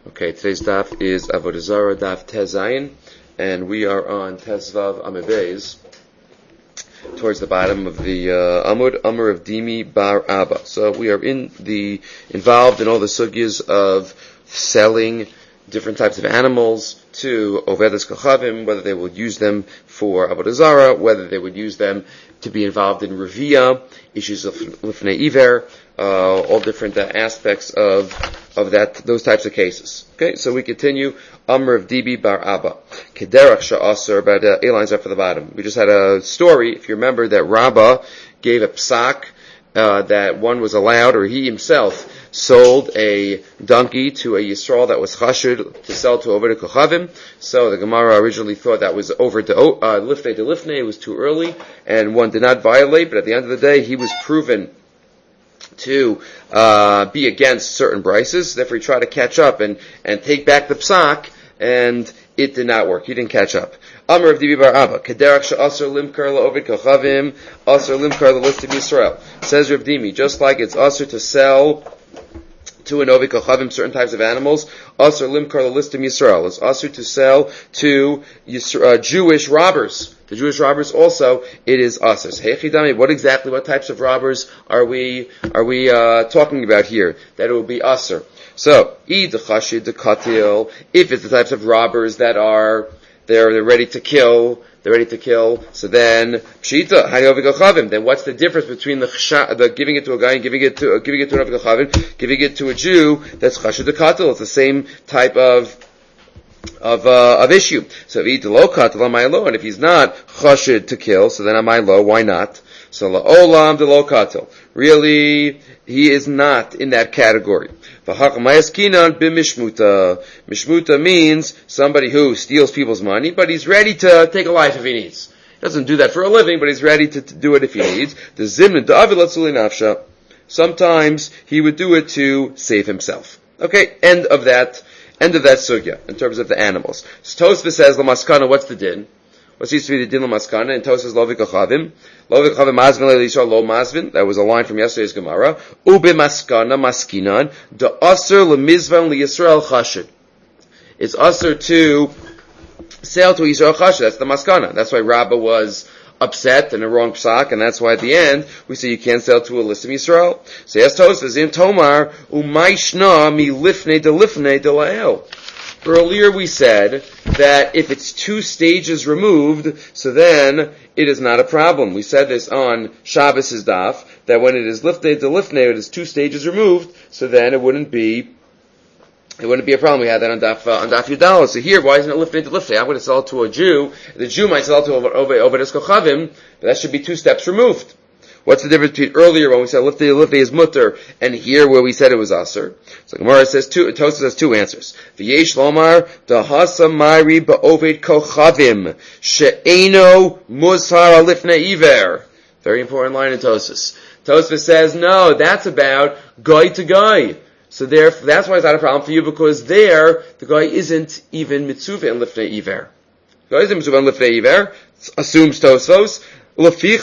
Okay, today's daf is Avodah Zarah daf Tezayin, and we are on Tezvav Amebez, towards the bottom of the Amud Amr of Dimi Bar Abba. So we are involved in all the sugyas of selling different types of animals to Ovedas Kochavim, whether they would use them for Avodah Zarah, whether they would use them to be involved in Reviyah, issues of Lifnei Iver, all different aspects of those types of cases. Okay, so we continue. Amr of Dibi Bar Abba. Kederach Sha'asr, but A lines up for the bottom. We just had a story, if you remember, that Rabbah gave a psak that one was allowed, or he himself sold a donkey to a Yisrael that was chashud to sell to Oved Kochavim. So the Gemara originally thought that was over to Lifnei to Lifnei, it was too early, and one did not violate, but at the end of the day, he was proven to be against certain brises. Therefore, he tried to catch up and take back the psak, and it did not work. He didn't catch up. Amr of Dibi Bar Abba, Kederach she'asr limkar la'ovid kochavim, asr limkar la'listim Yisrael. Says Rav Dimi, just like it's asr to sell to an ovid kochavim certain types of animals, asr limkar la'listim Yisrael. It's asr to sell to Jewish robbers. The Jewish robbers also, it is asr. Hechidami, what types of robbers are we talking about here? That it will be asr. So, if it's the types of robbers that they're ready to kill, so then, pshita, then what's the difference between the giving it to a guy and giving it to an Ovid giving it to a Jew that's chashid the katil? It's the same type of issue. So and if he's not chashid to kill, so then am I low? Why not? So la'olam de lo katil. Really, he is not in that category. Mishmuta means somebody who steals people's money, but he's ready to take a life if he needs. He doesn't do that for a living, but he's ready to do it if he needs. The zimna da'avilatzuli nafsha. Sometimes he would do it to save himself. Okay, end of that sugya, in terms of the animals. So Tosfos says, Lamaskana, what's the din? What seems to be the din Lamaskana? And Tosfos Lovik Kochavim. Lovik Kochavim Mazvin Le'Yisrael Lo Mazvin. That was a line from yesterday's Gemara. Ube Maskana Maskinan. Da Aser Lemizvan Le'Yisrael Chashid. It's Aser to sell to Yisrael Chashid. That's the Maskana. That's why Rabbah was upset and a wrong psak, and that's why at the end we say you can't sell to a list of Yisrael. So yes, Tosfos in Tomar Umayshna Mi Lifnei De Lifnei De Lael. Earlier we said that if it's 2 stages removed, so then it is not a problem. We said this on Shabbos' daf, that when it is lifnei to lifnei, it is 2 stages removed, so then it wouldn't be a problem. We had that on daf Yudala. So here, why isn't it lifnei to lifnei? I'm going to sell it to a Jew. The Jew might sell it to Ovedas Kochavim, but that should be 2 steps removed. What's the difference between earlier when we said lifnei is mutter and here where we said it was aser? So Gemara says Tosfos has 2 answers. V'yesh lomar dahasa mari ba'oved kochavim she'eno muzhar lifnei iver. Very important line in Tosfos. Tosfos says no, that's about guy to guy. So therefore, that's why it's not a problem for you, because there the guy isn't even mitzuvah and lifnei iver. The guy isn't mitzuvah and lifnei iver. Assumes Tosfos. So we're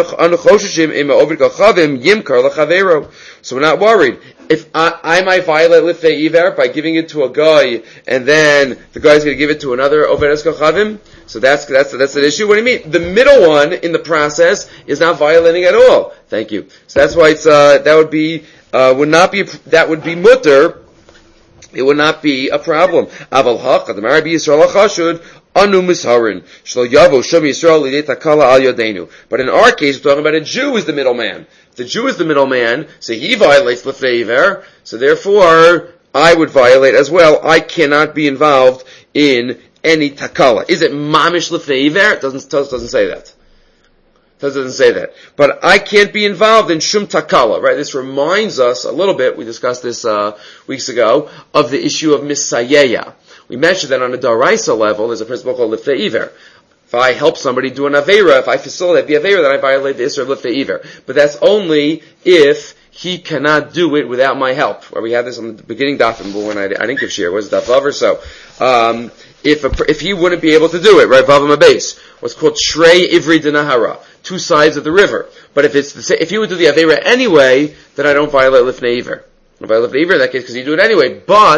not worried. If I might violate lifnei iver by giving it to a guy, and then the guy's going to give it to another Ovedas Kochavim, so that's an issue. What do you mean? The middle one in the process is not violating at all. Thank you. So that's why it's that would be mutter. It would not be a problem. Aval hach the Marabi Yisrael chashud. Anu misharin shlo yavo shom Yisrael lidei takala al yodenu. But in our case, we're talking about a Jew who is the middleman. If the Jew is the middleman, so he violates lifnei iver. So therefore, I would violate as well. I cannot be involved in any takala. Is it mamish lifnei iver? Tosfos doesn't say that. Tosfos doesn't say that. But I can't be involved in shum takala. Right? This reminds us a little bit. We discussed this weeks ago of the issue of misayeya. We mentioned that on a daraisa level, there's a principle called lifnei iver. If I help somebody do an aveira, if I facilitate the aveira, then I violate the isra of lifnei iver. But that's only if he cannot do it without my help. Where we had this on the beginning daf, when I didn't give shir, was daf vav or so. If he wouldn't be able to do it, right, vav base, what's called shrei ivri denahara, 2 sides of the river. But if he would do the aveira anyway, then I don't violate lifnei iver. If I lifnei iver in that case, because he do it anyway. But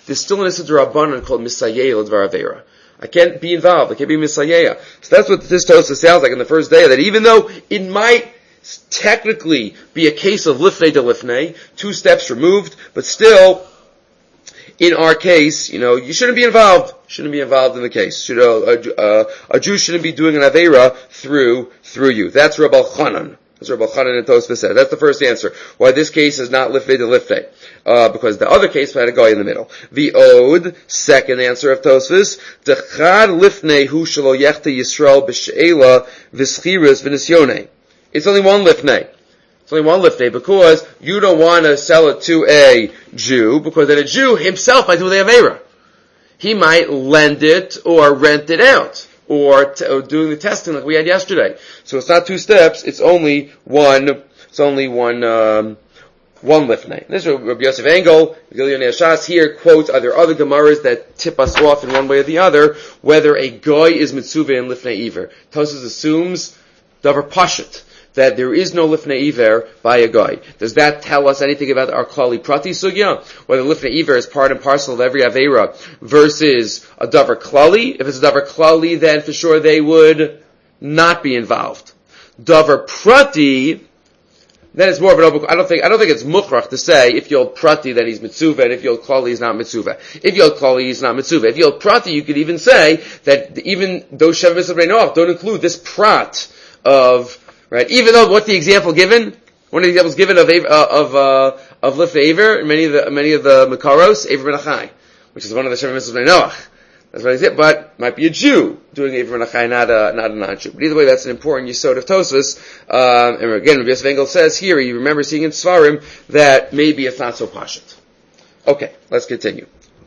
there's still an Issa D'Rabbanan called Misayeh L'Dvar Avera. I can't be involved. I can't be Misayeh. So that's what this Tosa sounds like in the first day, that even though it might technically be a case of Lifnei de Lifnei, 2 steps removed, but still, in our case, you shouldn't be involved. Shouldn't be involved in the case. A Jew shouldn't be doing an Aveira through you. That's Rabbi Chanan. That's Rabbi Chanan and Tosfos said. That's the first answer. Why this case is not Lifnei de Lifnei. Because the other case had a guy in the middle. The Ode, second answer of Tosfos, Dechad Lifnei hu shelo yechta Yisrael b'she'ela v'schiras v'nisyonei. It's only one Lifnei. It's only one Lifnei because you don't want to sell it to a Jew, because then a Jew himself might do the Aveira. He might lend it or rent it out, or doing the testing like we had yesterday. So it's not 2 steps, it's only one Lifnei. This is Rabbi Yosef Engel, Gilyon Shas here quotes, are there other Gemaras that tip us off in one way or the other, whether a goy is mitzuvah in Lifnei Iver. Tosfos assumes, davar pashut, that there is no Lifnei Iver by a guy. Does that tell us anything about our Klali Prati Sugya? Whether Lifnei Iver is part and parcel of every Aveira versus a Davar Klali? If it's a Davar Klali, then for sure they would not be involved. Davar Prati, then it's more of an open, I don't think it's Mukhrach to say, if you'll Prati, then he's Mitzuvah, and if you'll Klali, he's not Mitzuvah. If you'll Klali, he's not Mitzuvah. If you'll Prati, you could even say that even those Sheva Mitzvah Reinoach don't include this Prat of, right? Even though one of the examples given of Lifnei Iver, many of the Makaros, Ever Ben Achai, which is one of the Sheva Mitzvahs Noach. That's what I said, but might be a Jew doing Ever Ben Achai, not a non-Jew. But either way, that's an important yesod of Tosfos. And again, Rabbi Yosef Engel says here, you remember seeing in Svarim that maybe it's not so pashut. Okay, let's continue.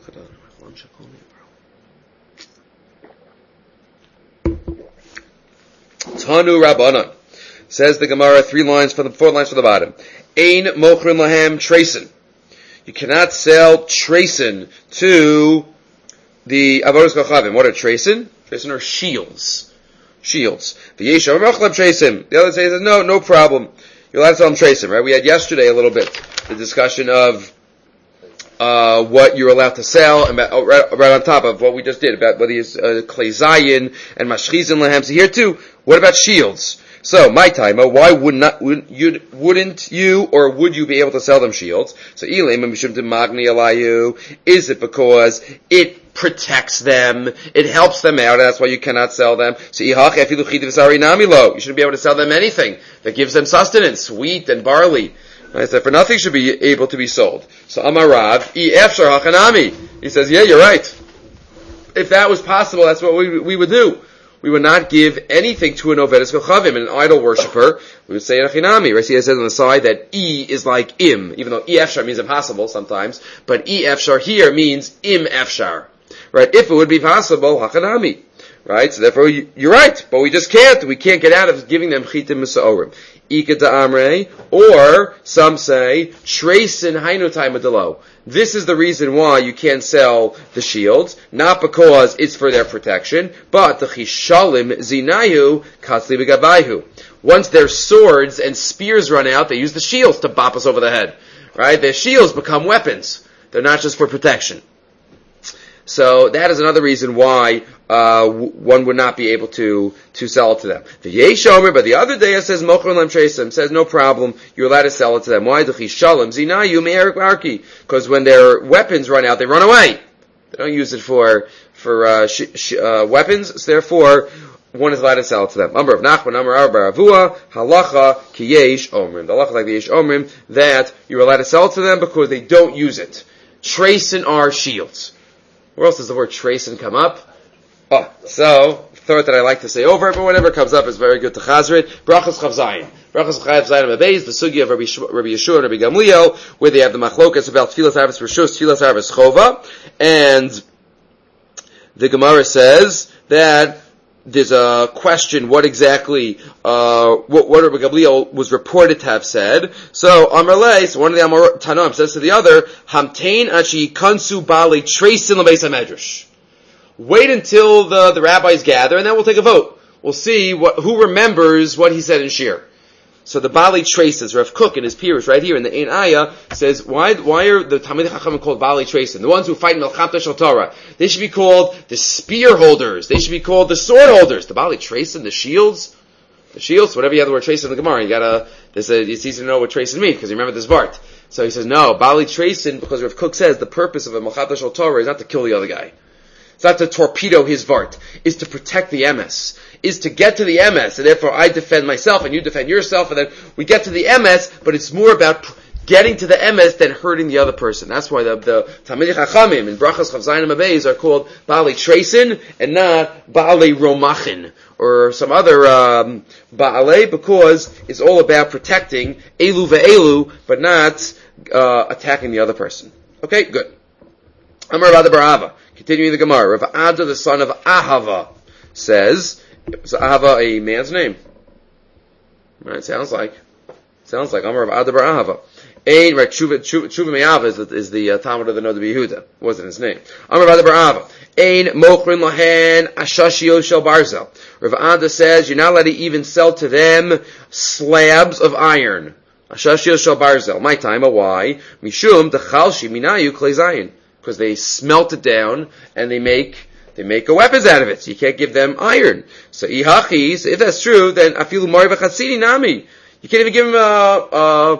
Tanu Rabbanan. Says the Gemara, 4 lines from the bottom. Ein mochrin lahem treisen. You cannot sell treisen to the avodas kochavim. What are treisen? Treisen are shields. Shields. V'yesha mochlem treisen. The other says, no problem. You're allowed to sell them treisen, right? We had yesterday a little bit the discussion of what you're allowed to sell, and right on top of what we just did about whether it's klei zayin and mashchizin lahem. So here too, what about shields? So, my time, why wouldn't you, or would you be able to sell them shields? So, is it because it protects them, it helps them out, and that's why you cannot sell them? So, you shouldn't be able to sell them anything that gives them sustenance, wheat and barley. I said, for nothing should be able to be sold. So, Amarav, he says, yeah, you're right. If that was possible, that's what we would do. We would not give anything to an Ovedes Kochavim, an idol worshiper. We would say Achinami. Right? He says on the side that E is like Im, even though E Efshar means impossible sometimes, but E Efshar here means Im Efshar. Right? If it would be possible, Hachanami. Right? So therefore, you're right, but we just can't. We can't get out of giving them Chitim Misa'orim. Ika Da'amre, or some say, Treisen Hainu Taimadalo. This is the reason why you can't sell the shields, not because it's for their protection, but the Chishalim Zinayu Katzli B'Gabayhu. Once their swords and spears run out, they use the shields to bop us over the head. Right? Their shields become weapons. They're not just for protection. So that is another reason why one would not be able to sell it to them. The Yeshomer, but the other day it says Mochron Lam Tresim, says no problem, you're allowed to sell it to them. Why? Because when their weapons run out, they run away. They don't use it for weapons, so therefore one is allowed to sell it to them. Amar of Nachman, Amar Arba Avua, Halacha Ki Yesh Omrim. The halacha like the Yesh Omrim, that you're allowed to sell it to them because they don't use it. Treisen are shields. Where else does the word treisen come up? So, thought that I like to say over it, but whenever it comes up, it's very good to chazrit. Brachos Chav Zayin. Brachos Chav Zayin Abayz, the sugi of Rabbi Yeshua and Rabbi Gamliel, where they have the machlokas about Tfilas Harvest Rishus, Tfilas Harvest Chova, and the Gemara says that there's a question, what exactly, what Rabbi Gamliel was reported to have said. So, Amar Lei, so one of the Amar Tanoim says to the other, Hamtein achi kansu bali tresin l'beis hamedrash. Wait until the rabbis gather, and then we'll take a vote. We'll see who remembers what he said in Shir. So the Bali traces, Rav Kook in his Pirush right here in the Ein Ayah says, why are the Talmidei Chachamim called Bali Traces? The ones who fight in Melchamta Shel Torah. They should be called the spear holders. They should be called the sword holders. The Bali Traces, the shields, whatever you have the word Traces in the Gemara, it's easy to know what Traces mean, because you remember this Vart. So he says, no, Bali Traces, because Rav Kook says the purpose of a Melchamta Shel Torah is not to kill the other guy. It's not to torpedo his Vart. It's to protect the emes. Is to get to the emes, and therefore I defend myself and you defend yourself, and then we get to the emes, but it's more about getting to the emes than hurting the other person. That's why the Talmidei Chachamim in Brachas Chav Zayin Amabeis are called Bali Trasin and not Bali Romachin or some other Baalei, because it's all about protecting Elu ve'elu, but not attacking the other person. Okay, good. Amar Rav Ada bar Ahava, continuing the Gemara, Rav Ada the son of Ahava says, is Ahava a man's name? Right, sounds like Amar Rav Ada bar Ahava. Ein, right, Tshuva Me'ava is the Talmud of the Noda B'Yehuda. Wasn't his name. Amar Rav Ada bar Ahava. Ein mochrin lahen ashashio shel barzel. Rav Ada says you're not allowed to even sell to them slabs of iron. Ashashio shel barzel. My time, why? Mishum dechalshi minayu klei zayin. Because they smelt it down and they make a weapons out of it. So you can't give them iron. So ihachis, if that's true, then afilu mari v'chatzini nami. You can't even give him a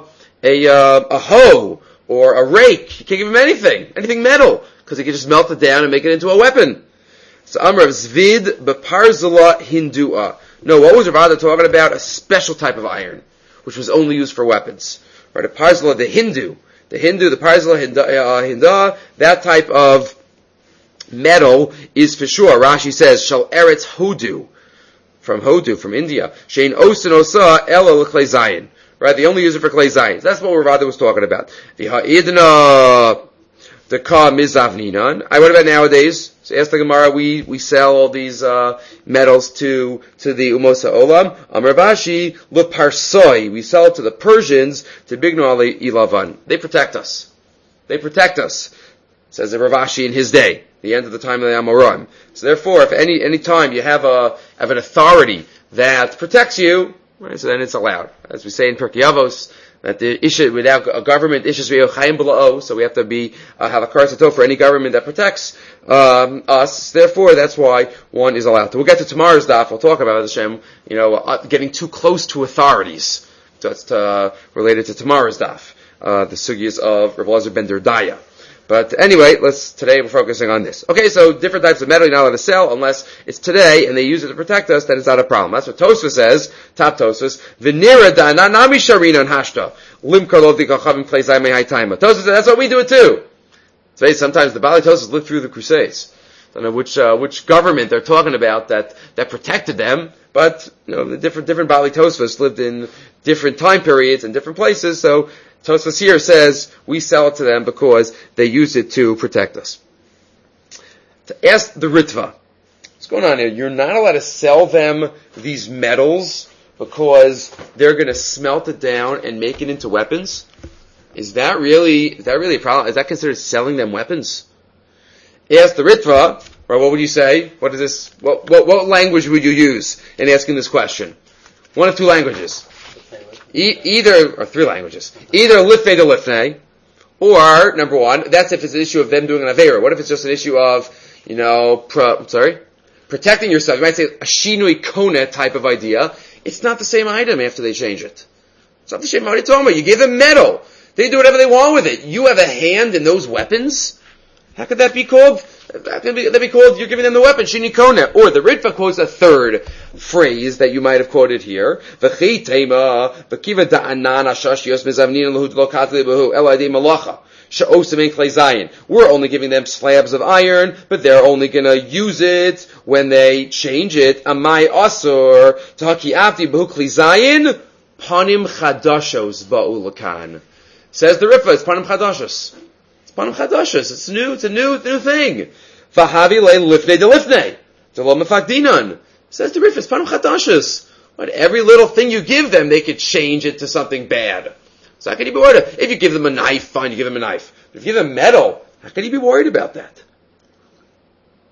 hoe or a rake. You can't give him anything metal, because he can just melt it down and make it into a weapon. So Amr of Zvid beparzala hindua. No, what was Rav Ada talking about? A special type of iron, which was only used for weapons. Right? A parzala, the parzala hinda, that type of metal is for sure. Rashi says, shall eretz hodu, from India. Shein osin osa ela l'klei zayin. Right? They only use it for klei zayin. That's what Rav Ada was talking about. V'ha'idna the ka mizavninan. What about nowadays? So ask the Gemara, we sell all these metals to the Umosa Olam. Amar Bashi leparsoi. We sell it to the Persians, to Bigno Ali Ilavan. They protect us. Says the Rav Ashi in his day, the end of the time of the Amoraim. So therefore, if any time you have an authority that protects you, right, so then it's allowed. As we say in Pirkei Avos, that the issue without a government issues chayim b'la'o, so we have to have a karsato for any government that protects us. Therefore, that's why one is allowed to. We'll get to tomorrow's daf. We'll talk about Hashem, getting too close to authorities. That's related to tomorrow's daf. The sugyas of Rav Elazar ben Derdaya. But anyway, today we're focusing on this. Okay, so different types of metal you're not allowed to sell unless it's today and they use it to protect us, then it's not a problem. That's what Tosfos says, top Tosfos. V'nira da nami sharina and hashta. Lim karlov di kachavim klei zay mehai taima. Tosfos says, that's what we do it too. So sometimes the Bali Tosfos lived through the Crusades. I don't know which government they're talking about that protected them, but, the different Bali Tosfos lived in different time periods and different places, so Tosfos here says we sell it to them because they use it to protect us. To ask the Ritva, what's going on here? You're not allowed to sell them these metals because they're going to smelt it down and make it into weapons? Is that really a problem? Is that considered selling them weapons? Ask the Ritva, or what would you say? What is this? What language would you use in asking this question? One of two languages. Or three languages. Either lifnei to lifnei, or, number one, that's if it's an issue of them doing an aveira. What if it's just an issue of, protecting yourself? You might say a shinui kona type of idea. It's not the same item after they change it. It's not the same. What are you talking about? You give them metal. They do whatever they want with it. You have a hand in those weapons? How could that be called? That'd be called, you're giving them the weapon, shini kona. Or the Ritva quotes a third phrase that you might have quoted here. V'chi tema, v'kiva da'anan ashash yos mezavnin lahut lo katli behu eladei malacha. Sha'osim ein klei zayin. We're only giving them slabs of iron, but they're only gonna use it when they change it. Amai asur, tahaki avdi behu klei zayin, panim chadashos ba'u lakan. Says the Ritva, it's panim chadashos. Panim chadashos. It's a new thing. Vahavi le lifnei de lifnei. Delo mefakdinan. Says the Ritva, it's panim chadashos. But every little thing you give them, they could change it to something bad. So how can you be worried? If you give them a knife, fine, you give them a knife. But if you give them metal, how can you be worried about that?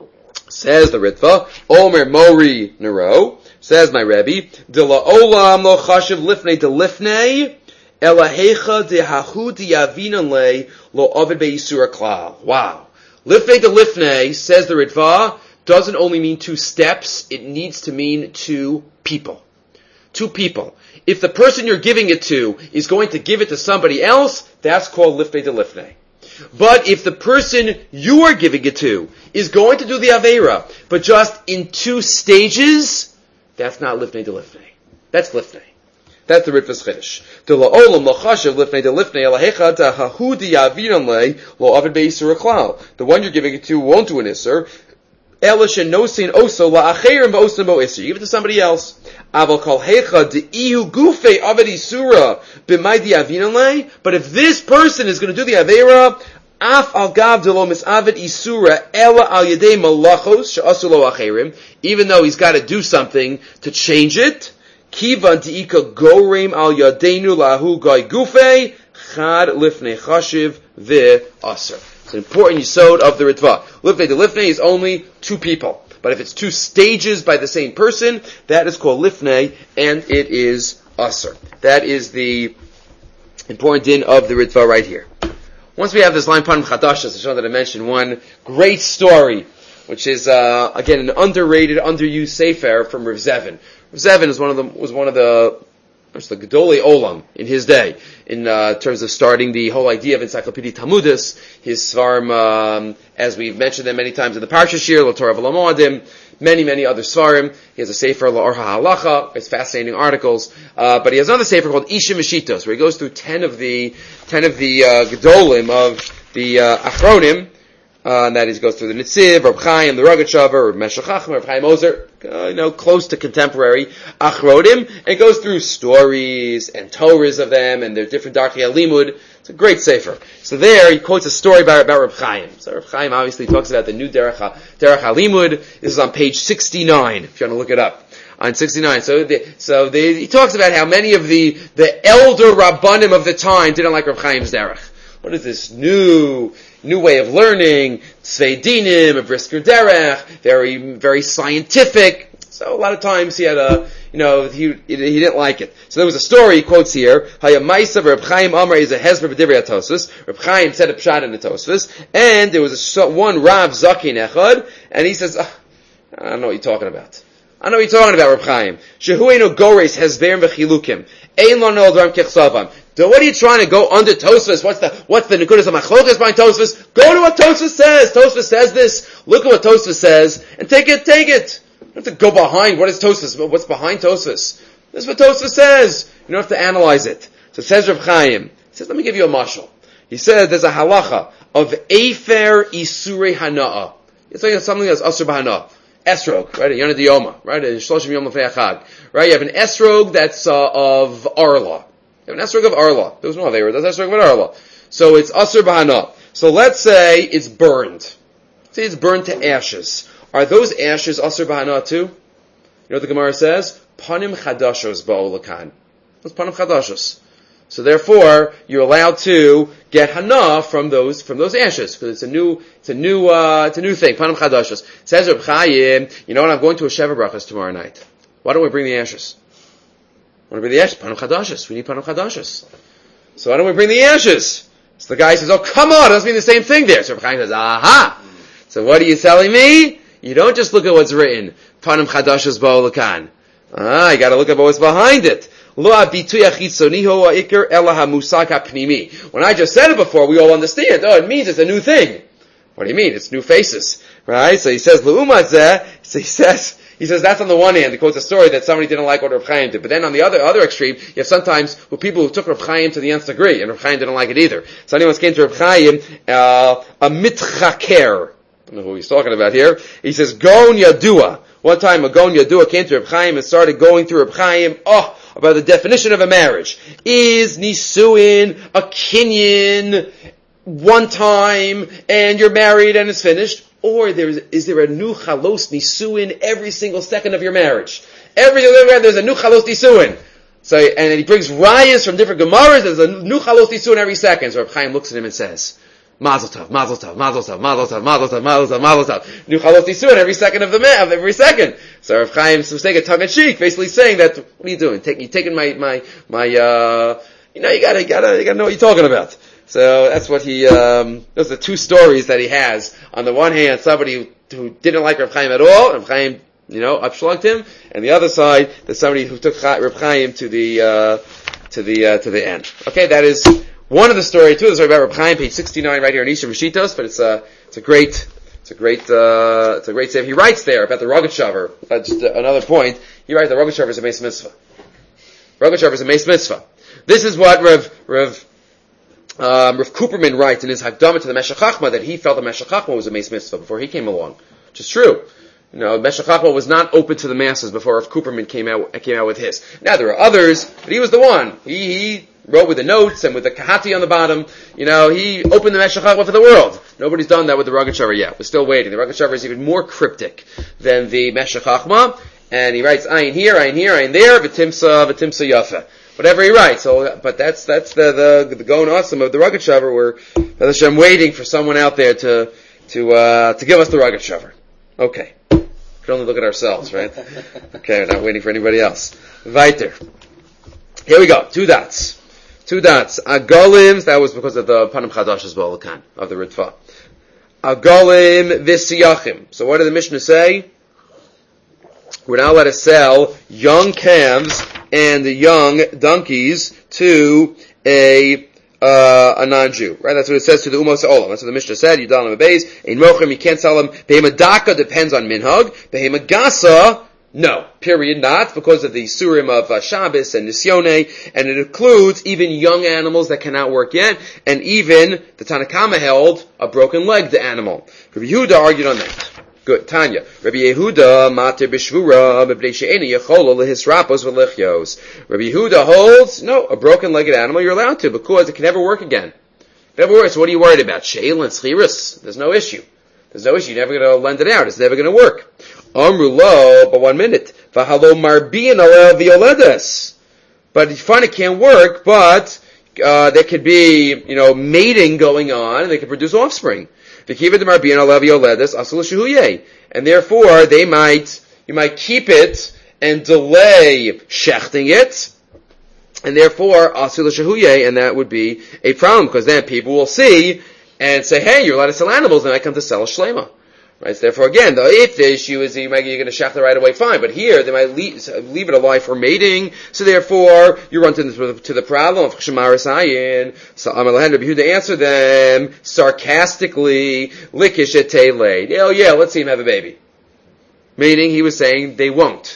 Says the Ritva, Omer Mori Nero, says my Rebbe, De la olam lo chashiv lifnei de lifnei, ela hecha de hahu de yavinan le lo ovid be'isura klal. Wow. Lifnei de lifnei, says the Ritva, doesn't only mean 2 steps, it needs to mean 2 people. 2 people. If the person you're giving it to is going to give it to somebody else, that's called lifnei de lifnei. But if the person you are giving it to is going to do the Aveira, but just in 2 stages, that's not lifnei de lifnei. That's lifnei. That's the Ritva's Chiddush. De la'olam l'chashav lifnei de lifnei elahecha ta'hahu di'aviran le lo avid be'isur klal. The one you're giving it to won't do an isur. Elisha nosin oso la'acherim ba'osim bo'isur. You give it to somebody else. Aval kol hecha de'ihu gufei avid isura b'mai di'aviran le. But if this person is going to do the Aveira, af al gav de lo misavid isura ela al yedei malachos she'asu lo acherim. Even though he's got to do something to change it, kivan di'ika gorim al yadeinu lahu gai gufei chad lifnei chashiv ve'aser. It's an important yisod of the Ritva. Lifnei de lifnei is only 2 people. But if it's 2 stages by the same person, that is called lifnei, and it is aser. That is the important din of the Ritva right here. Once we have this line, Panim Chadashas, I just wanted to mention one great story, which is, again, an underrated, underused sefer from Rav Zevin. Rav Zevin was one of the Gedolei Olam in his day, in terms of starting the whole idea of Encyclopedia Talmudis. His Svarim, as we've mentioned them many times in the Parsha Shir, L'Torah V'Lamoadim, many other Svarim. He has a sefer, L'Or HaHalacha, it's fascinating articles. But he has another sefer called Ishim Mishitos, where he goes through 10 of the Gedolim of the Achronim. And that is, goes through the Nitziv, Reb Chaim, the Rogachover, Reb Meshech Chacham, Reb Chaim Ozer, close to contemporary Achronim, and goes through stories and Torahs of them, and their different Darkei Alimud. It's a great sefer. So there, he quotes a story about Reb Chaim. So Reb Chaim obviously talks about the new Derech Alimud. This is on page 69, if you want to look it up. On 69. He talks about how many of the elder Rabbanim of the time didn't like Reb Chaim's Derech. What is this new way of learning? Tzvei Dinim, a brisker derech, very scientific. So a lot of times he had he didn't like it. So there was a story he quotes here. Hayamaisa Reb Chaim Amar is a hezber b'divrei Tosfos. Reb Chaim said a pshat in the Tosfos, and there was one Rav Zakin Echad, and he says, I don't know what you're talking about. I know what you're talking about, Reb Chaim. Shehu eino gores hezberim v'chilukim. Ein lo no dram kechsavam. So what are you trying to go under Tosfos? What's the nekudas of machlokas by Tosfos? Go to what Tosfos says. Tosfos says this. Look at what Tosfos says and take it. You don't have to go behind what is Tosfos. What's behind Tosfos? This is what Tosfos says. You don't have to analyze it. So it says Reb Chaim. He says, let me give you a mashal. He said there's a halacha of Efer Isurei Hana'a. It's like something that's Asur B'Hana. Esrog, right? Yonah Diyoma, right? Shloshim Yom Lefei Achag. Right? You have an esrog that's of Arla. You have an esrog of Arla. There was no Aveira. There's esrog of Arla. So it's Asur B'Hana. So let's say it's burned. Say it's burned to ashes. Are those ashes Asur B'Hana too? You know what the Gemara says? Panim Chadashos Ba'olakan. Those Panim Chadashos. So therefore, you're allowed to get hana from those ashes, because it's a new thing. Panim Chadashos. Says Reb Chaim, you know what, I'm going to a Sheva Brachos tomorrow night. Why don't we bring the ashes? Why don't we bring the ashes? Panim Chadashos. We need Panim Chadashos. So why don't we bring the ashes? So the guy says, oh, come on, it doesn't mean the same thing there. So Reb Chaim says, aha! So what are you telling me? You don't just look at what's written. Panim Chadashos Ba'olakan. You gotta look at what's behind it. When I just said it before, we all understand. Oh, it means it's a new thing. What do you mean? It's new faces, right? So he says, he says that's on the one hand. He quotes a story that somebody didn't like what Reb Chaim did. But then on the other extreme, you have sometimes people who took Reb Chaim to the nth degree, and Reb Chaim didn't like it either. So anyone came to Reb Chaim, a mitchaker. I don't know who he's talking about here. He says, Gon Yadua. One time a Gon Yadua came to Reb Chaim and started going through Reb Chaim, about the definition of a marriage. Is nisuin a kinyan one time and you're married and it's finished? Or is there a new chalos nisuin every single second of your marriage? There's a new chalos nisuin. So, and then he brings rayas from different gemaras, there's a new chalos nisuin every second. So Reb Chaim looks at him and says, Mazel tov, mazel tov, mazel tov, mazel tov, mazel tov, mazel tov, mazel tov. New chalos nisun every second of every second. So Rav Chaim was taking tongue in cheek, basically saying that, what are you doing? You taking my, you gotta know what you're talking about. So that's what those are the two stories that he has. On the one hand, somebody who didn't like Rav Chaim at all, Rav Chaim, upshlugged him, and the other side, there's somebody who took Rav Chaim to the end. Okay, that is one of the story, two of the story about Rav Chaim, page 69 right here in Isha Rishitos, but it's a great save. He writes there about the Rogatchover. Just another point. He writes the Rogatchover is a Meis Mitzvah. Rogatchover is a Meis Mitzvah. This is what Rav Cooperman writes in his Hakdama to the Meshech Chochmah, that he felt the Meshech Chochmah was a Meis Mitzvah before he came along, which is true. Meshech Chochmah was not open to the masses before Rav Cooperman came out with his. Now there are others, but he was the one. He wrote with the notes and with the kahati on the bottom. He opened the Meshech Chochmah for the world. Nobody's done that with the Rogatchover yet. We're still waiting. The Rogatchover is even more cryptic than the Meshech Chochmah, and he writes ayin here, ayin there, v'timsa yafa. Whatever he writes. But that's the going awesome of the Rogatchover. We're Hashem waiting for someone out there to give us the Rogatchover. Okay. We can only look at ourselves, right? Okay, we're not waiting for anybody else. Weiter. Here we go. Two dots. Agolim, that was because of the Panim Chadash's Balakan, of the Ritva. Agolim v'siyachim. So what did the Mishnah say? We're not allowed to sell young calves and young donkeys to a non-Jew, right? That's what it says to the Umos Olam. That's what the Mishnah said. Yudalim Abayz. In Mochem, you can't sell them. Behema Daka depends on Minhag. Behema Gasa, no. Period. Not because of the Surim of Shabbos and Nisyone, and it includes even young animals that cannot work yet, and even the Tanakama held a broken-legged animal. Rabbi Yehuda argued on that. Good. Tanya. Rabbi Yehuda mater b'shvura mebnei she'eni yecholo lehisrapos v'lechyos. Rabbi Yehuda holds, no, a broken-legged animal you're allowed to because it can never work again. Never works. So what are you worried about? Sheil and schirus. There's no issue. You're never going to lend it out. It's never going to work. Amru lo, but 1 minute. V'halo marbiin aleh v'yoledes. But you find it can't work, but there could be, mating going on, and they could produce offspring. And therefore, you might keep it and delay shechting it, and therefore, and that would be a problem, because then people will see and say, hey, you're allowed to sell animals, and I come to sell a shlema. Right? So therefore, again, if the issue is you're going to shecht it right away, fine. But here, they might leave it alive for mating. So therefore, you run to the problem of Shemar Sayin. So Amalahan Rabbi Yehuda answer them sarcastically, likish et teilei. Oh yeah, let's see him have a baby. Meaning, he was saying they won't.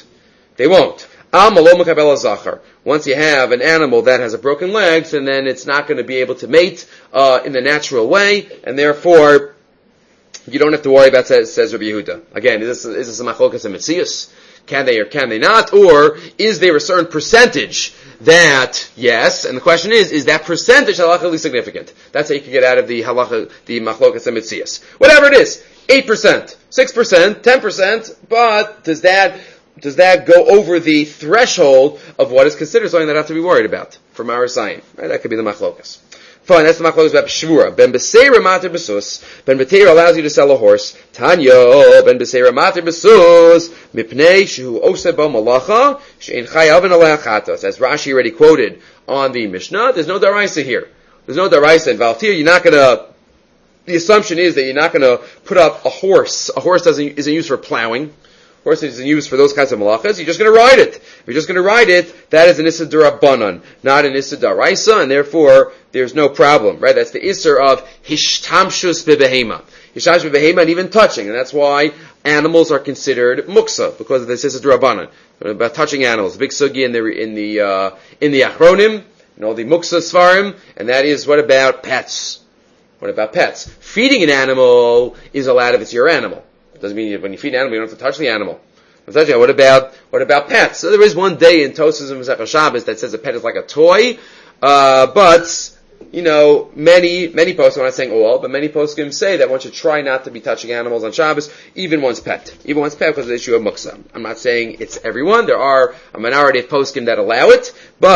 Once you have an animal that has a broken leg, and then it's not going to be able to mate in the natural way, and therefore you don't have to worry about it, says Rabbi Yehuda. Again, is this a machlokas and mitzias? Can they or can they not? Or is there a certain percentage that, yes, and the question is that percentage halachically significant? That's how you can get out of the halacha, the machlokas and mitzias. Whatever it is, 8%, 6%, 10%, but does that go over the threshold of what is considered something that I have to be worried about from our sign? Right? That could be the machlokas. Fine, that's the machlokas about Shvura. Ben Beseira Mater Besus. Ben Beteira allows you to sell a horse. Tanya, Ben Beseira Mater Besus. Mipnei Shehu Osebo Malacha. She'en Chayav and Aleachatos. As Rashi already quoted on the Mishnah, there's no daraisa here. There's no daraisa in Valtir. The assumption is that you're not gonna put up a horse. A horse isn't used for plowing. Horse isn't used for those kinds of malachas. You're just going to ride it. If you're just going to ride it, that is an issa d'Rabbanan, not an issa d'Oraisa, and therefore there's no problem, right? That's the issa of hishtamshus bebehema. Hishtamshus bebehema, and even touching, and that's why animals are considered muksa, because of this issa d'Rabbanan. About touching animals, big sugi in the Achronim, and all the muksa svarim, and that is what about pets? What about pets? Feeding an animal is allowed if it's your animal. Doesn't mean when you feed an animal, you don't have to touch the animal. What about pets? So there is one day in Tosas and Masechah Shabbos that says a pet is like a toy, but many poskim, I'm not saying all, but many poskim say that one should try not to be touching animals on Shabbos, even one's pet, because of the issue of muksa. I'm not saying it's everyone. There are a minority of poskim that allow it, but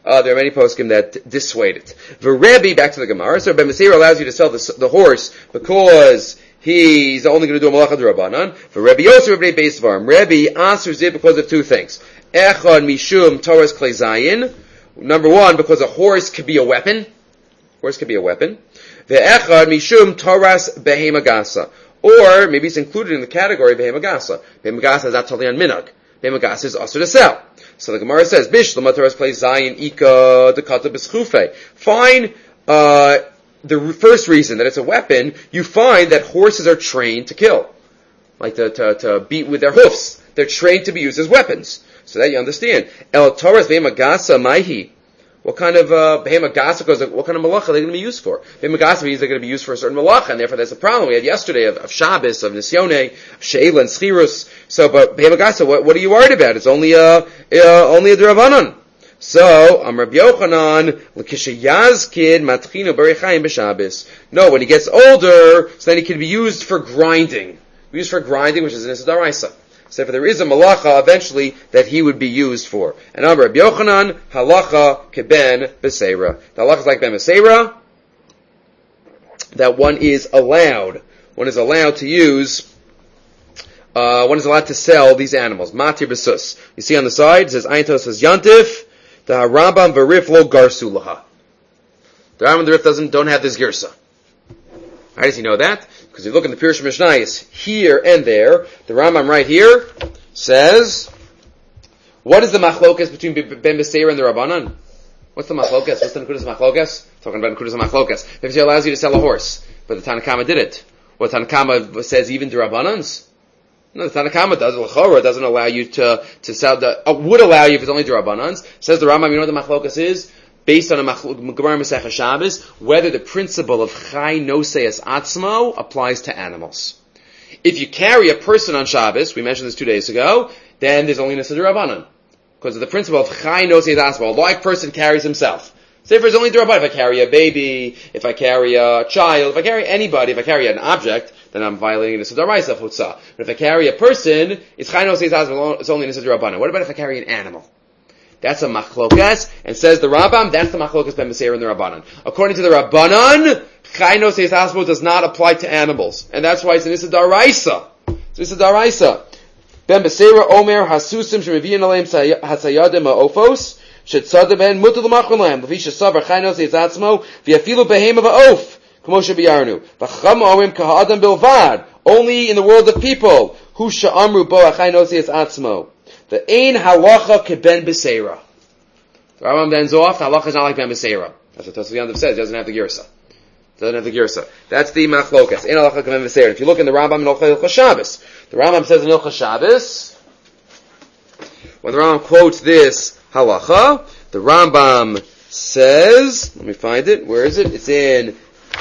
There are many poskim that dissuade it. Rebbe, back to the Gemara. So Ben Beseira allows you to sell the horse because he's only going to do a malacha d'Rabbanan. For Rebbe Yosef, Rebbe Beis Varm. Rebbe answers it because of two things. Echad mishum Torah's klei zayin. Number one, because a horse could be a weapon. Horse could be a weapon. Ve'echad mishum Torah's behema gasa. Or maybe it's included in the category of behema gasa. Behema gasa is not totally on minhag. Behema gasa is also to sell. So the Gemara says, Bishlam Torah's klei zayin ika dekata b'schufe. Fine. The first reason that it's a weapon, you find that horses are trained to kill, like to beat with their hoofs. They're trained to be used as weapons. So that you understand. El Torah's behema gasa maihi. What kind of behema gasa goes? What kind of malacha are they going to be used for? Behema gasa means they're going to be used for a certain malacha, and therefore there's a problem we had yesterday of Shabbos, of Nisyone, of Sheila and Schirus. So, but behema gasa, what are you worried about? It's only a d'Rabbanan. So, Rabbi Yochanan, l'kishayazkid matchinu b'reichayim b'Shabbos. No, when he gets older, so then he can be used for grinding. Used for grinding, which is an Issa D'Oraisa. So if there is a malacha eventually that he would be used for. And Rabbi Yochanan, halacha keben beseira. The halacha is like ben beseira, that one is allowed to use, one is allowed to sell these animals. Matir besus. You see on the side, it says, Ayin says Yantif, the Rambam v'rif lo garsu laha. The Rambam and the Rif don't have this girsa. How does he know that? Because if you look in the Pirush Mishnayos here and there, the Rambam right here says, what is the machlokas between Ben Beseira and the Rabbanan? What's the machlokas? What's the Nekudas machlokas? Talking about Nekudas machlokas. Ben Beseira allows you to sell a horse, but the Tanakama did it. What Tanakama says even to Rabbanans? No, the Tanakama does. L'chora doesn't allow you to sell would allow you if it's only to Rabbanans. Says the Rambam, you know what the machlokas is? Based on a Gemara Masechah Shabbos, whether the principle of Chai Noseas Atzmo applies to animals. If you carry a person on Shabbos, we mentioned this 2 days ago, then there's only Nisa D'Rabbanan. Because of the principle of Chai Noseas Atzmo, a live person carries himself. Say if it's only D'Rabbanan, if I carry a baby, if I carry a child, if I carry anybody, if I carry an object, then I'm violating Nisa D'Oraisa Chutzah. But if I carry a person, it's Chai Noseas Atzmo, it's only Nisa D'Rabbanan. What about if I carry an animal? That's a machlokas, and says the Rambam, that's the machlokas ben Beseira and the Rabbanan. According to the Rabbanan, Chai Noseas Atzmo does not apply to animals. And that's why it's an Issa D'Oraisa. It's Issa D'Oraisa. Ben Beseira Omer Hasusim Shemiviyin Aleim Hasayadim Ha'ofos Shetzada Ben Mutal L'Machron Lahem L'fi Shesavar Chai Noseas Atzmo V'yafilu Behema V'of K'mo Shebiyarnu V'cham Orim Kahadam Bilvad. Only in the world of people Hu Sha'amru Bo Chai Noseas Atzmo. The ein halacha keben beseira. The Rambam bends off. The halacha is not like ben beseira. That's what Tosfos Yantiv says. It doesn't have the girsa. That's the machlokas. Ein halacha keben beseira. If you look in the Rambam in Hilchos Shabbos, the Rambam says in Hilchos Shabbos, when the Rambam quotes this halacha, the Rambam says, let me find it. Where is it? It's in.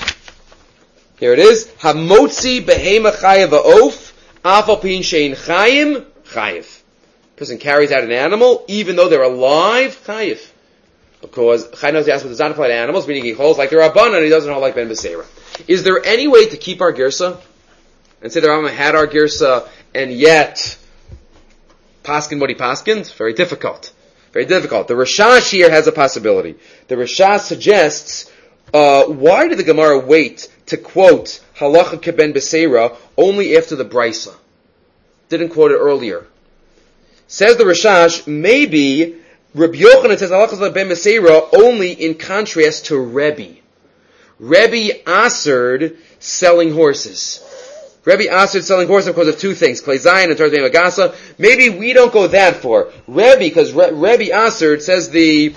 Here it is. Hamotzi behema chayev va'of afal pin shein chayim chayev. Person carries out an animal, even though they're alive, chayif. Because Chai Noseas Atzmo does not apply to animals, meaning he holds like the Rabbanan and he doesn't hold like Ben Beseira. Is there any way to keep our girsa? And say the Rambam had our girsa, and yet paskin what he paskins? Very difficult. Very difficult. The Rashash here has a possibility. The Rashash suggests, why did the Gemara wait to quote halacha keben Beseira only after the Brisa? Didn't quote it earlier. Says the Rashash, maybe Rabbi Yochanan says halachas like ben Beseira only in contrast to Rebbe. Rebbe Aserd selling horses. Rebbe Aserd selling horses because of two things, Klei Zayin and Torah Magasa. Maybe we don't go that far. Rebbe, because Rebbe Aserd says the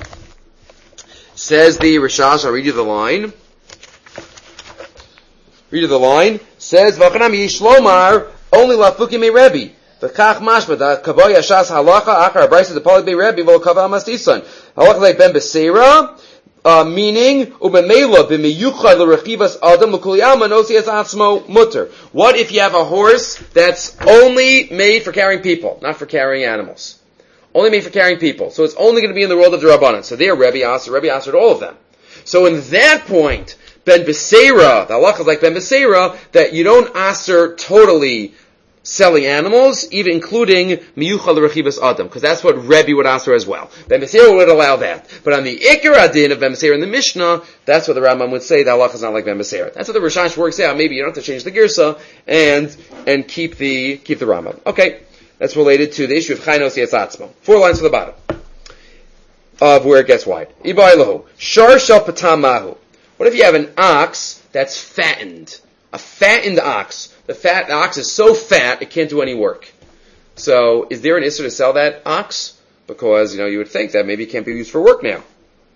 Rashash, I'll read you the line. Says, V'chanam Yishlomar, only lafukim me Rebbe. V'kach mashma da kavay yashas halacha achar abraysa the poly be Rebbe v'lo kavah mastisan halacha like ben Beseira, meaning ubemela b'miyuchad l'rechivas adam l'kuli alma nosias atzmo mutter. What if you have a horse that's only made for carrying people, not for carrying animals? Only made for carrying people, so it's only going to be in the world of the Rabbanan. So there, Rebbe answered all of them. So in that point, ben Beseira, the halacha is like ben Beseira, that you don't answer totally selling animals, even including miyuchal rechibas adam, because that's what Rebbe would answer as well. Bemesera would allow that. But on the Iker Adin of Bemesera in the Mishnah, that's what the Rambam would say, the halacha is not like Bemesera. That's what the Rishosh works out. Maybe you don't have to change the Girsa and keep the Rambam. Okay. That's related to the issue of Chaynos Yetzatzmo. 4 lines to the bottom of where it gets wide. Ibailahu. Shar shel patamahu. What if you have an ox that's fattened? A fattened ox. The ox is so fat it can't do any work. So, is there an issue to sell that ox? Because, you would think that maybe it can't be used for work now.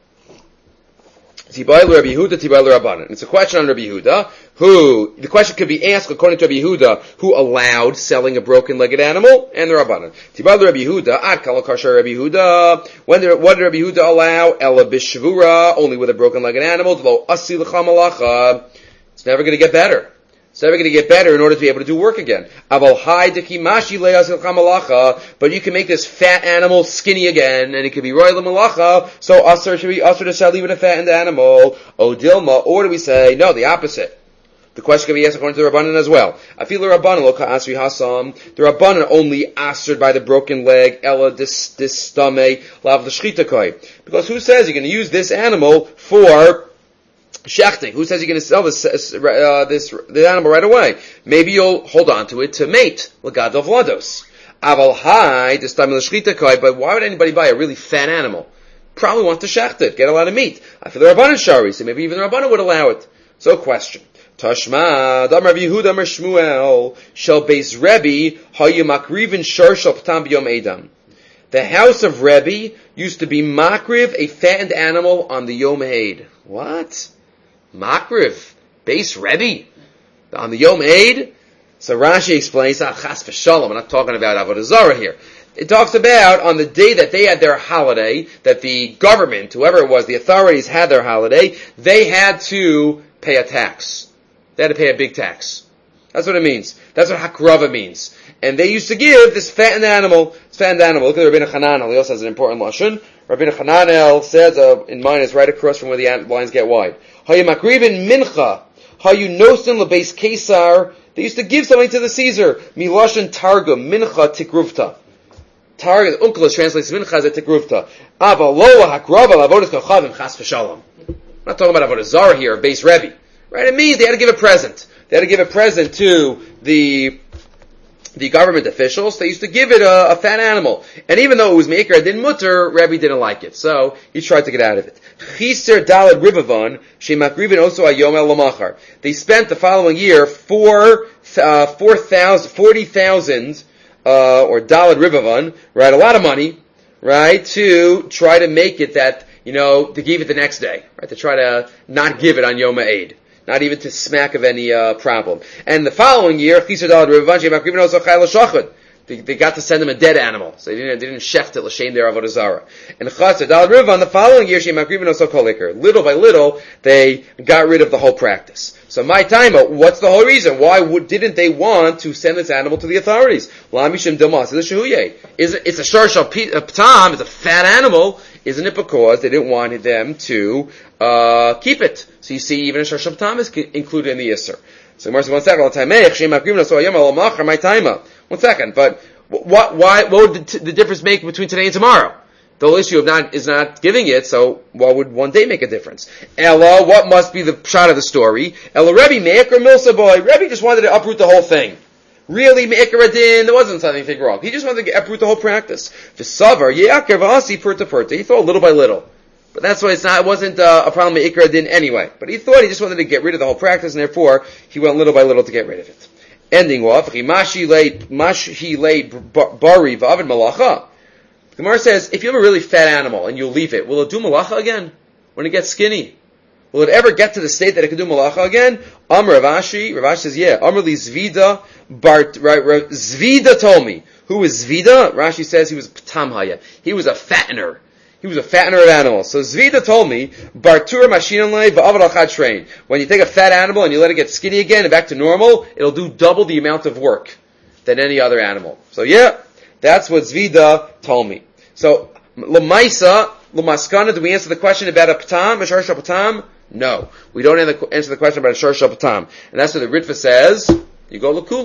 It's a question on Rabbi Yehuda, the question could be asked according to Rabbi Yehuda, who allowed selling a broken-legged animal, and the Rabbanan. Tibal Rabbi Yehuda, ad kala kasher Rabbi Yehuda, what did Rabbi Yehuda allow? Ela b'shvura, only with a broken-legged animal, lo asi l'cha malacha. It's never going to get better. It's never going to get better in order to be able to do work again. Aval hai dekimashi le'asil chamalacha, but you can make this fat animal skinny again, and it could be royal malacha. So asur should be asur to sell even a fattened animal. O dilma, or do we say no? The opposite. The question can be asked according to the Rabbanan as well. I feel the Rabbanan lo ka'asri hasam. The Rabbanan only asur by the broken leg. Ella distame lav l'shchitakoi. Because who says you're going to use this animal for shechting? Who says you're going to sell the animal right away? Maybe you'll hold on to it to mate. L'gadol vlados. Aval hai distame l'shchitakoi. But why would anybody buy a really fat animal? Probably want to shecht it, get a lot of meat. I feel the Rabbanan shari, so maybe even the Rabbanan would allow it. So question. Tashma, Dam Rabbi Yehuda Amar Shmuel, Shel Beis Rebbe, Hayu Makrivin Shar Shel Ptam B'Yom Edam. The house of Rebbe used to be Makriv, a fattened animal on the Yom Eid. What? Makriv? Beis Rebbe? On the Yom Eid? So Rashi explains, Chas v'Shalom, I'm not talking about Avodah Zarah here. It talks about on the day that they had their holiday, that the government, whoever it was, the authorities had their holiday, they had to pay a tax. They had to pay a big tax. That's what it means. That's what hakrava means. And they used to give this fattened animal. Look at Rabbeinu Hananel. He also has an important lashon. Rabbeinu Hananel says, in mine is right across from where the lines get wide. Hayu makrivin mincha. Hayu nosin lebeis Kesar. They used to give something to the Caesar. Milashon targum mincha tikruvta. Targum, Unkelos translates mincha as a tikruvta. Avaloa hakrava lavodas kochavim chas v'shalom. I'm not talking about Avodah Zarah here, Beis Rebbe. Right? It means they had to give a present. They had to give a present to the government officials. They used to give it a fat animal. And even though it was Me'ikar Adin Mutter, Rebbe didn't like it. So he tried to get out of it. Chiser Dalad Ribavon, Shemakrivin Oso Ayom El Lamachar. They spent the following year 40,000 or Dalad Ribavon, right? A lot of money, right? To try to make it that, to give it the next day, right? To try to not give it on Yom Ha'ed. Not even to smack of any problem. And the following year, they got to send him a dead animal. So they didn't shecht it l'shem their avodah zarah. And the following year, little by little, they got rid of the whole practice. So my time, what's the whole reason? Why didn't they want to send this animal to the authorities? It's a shar shel ptam, it's a fat animal. Isn't it because they didn't want them to keep it? So you see, even a shar shel ptam is included in the Yisr. So Gemara says, 1 second, but what would the difference make between today and tomorrow? The whole issue is not giving it, so why would one day make a difference? Ella, what must be the shot of the story? Ella Rebbe, Me'ikar Milsa boy. Rebbe just wanted to uproot the whole thing. Really, Me'ikar Adin, there wasn't anything wrong. He just wanted to uproot the whole practice. V'savar, Ye'akar v'asi purta purta. He thought little by little. But that's why it wasn't a problem with Me'ikar Adin anyway. But he thought he just wanted to get rid of the whole practice, and therefore, he went little by little to get rid of it. Ending off, Mashi laid bari v'avid malacha. The Gemara says, if you have a really fat animal and you leave it, will it do malacha again? When it gets skinny? Will it ever get to the state that it can do malacha again? Amr Ravashi says, yeah. Amr li Zvida, Zvida told me. Who was Zvida? Rashi says he was Ptamhaya. He was a fattener. He was a fattener of animals. So Zvida told me, Bartur Mashinanlei v'avad al-chad shrein. When you take a fat animal and you let it get skinny again and back to normal, it'll do double the amount of work than any other animal. So yeah, that's what Zvida told me. So, L'maskana, do we answer the question about a ptam, a shar shel ptam? No. We don't answer the question about a shar shel ptam. And that's what the Ritva says, you go l'kula.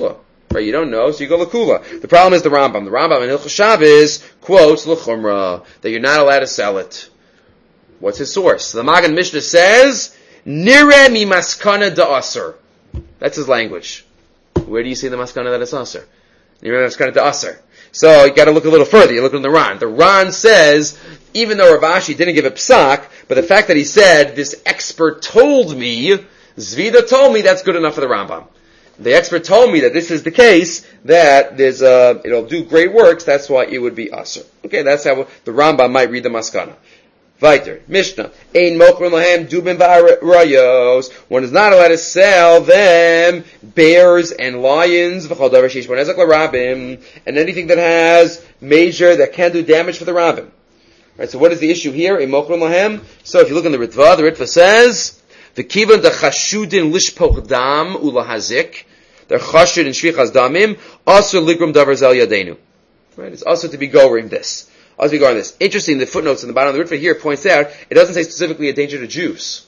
Right? You don't know, so you go Lakula. The problem is the Rambam. The Rambam in Hilchos Shabbos quotes L'chumra, that you're not allowed to sell it. What's his source? The Magen Mishnah says, Nire mi maskana da aser. That's his language. Where do you see the maskana that it's aser? Nire mi maskana da aser. So you gotta look a little further. You look in the Ran. The Ran says, even though Rav Ashi didn't give a psak, but the fact that he said, this expert told me, Zvida told me, that's good enough for the Rambam. The expert told me that this is the case, that there's it'll do great works, that's why it would be aser. Okay, that's how the Rambam might read the maskana. Weiter, Mishnah. Ein mokrin lahem dubim v'arayos. One is not allowed to sell them bears and lions, v'chol davar sheish bonezak l'rabim, and anything that has major, that can do damage for the rabbim. Right, so what is the issue here? Ein mokrin lahem. So if you look in the Ritva says, the kivan da chashudin lishpoch dam ulahazik, they're chashud in shvichas damim, also ligrum davar zel yadenu. Right, it's also to be goring this. As we go on this, interesting, the footnotes in the bottom of the Ritva here points out, it doesn't say specifically a danger to Jews.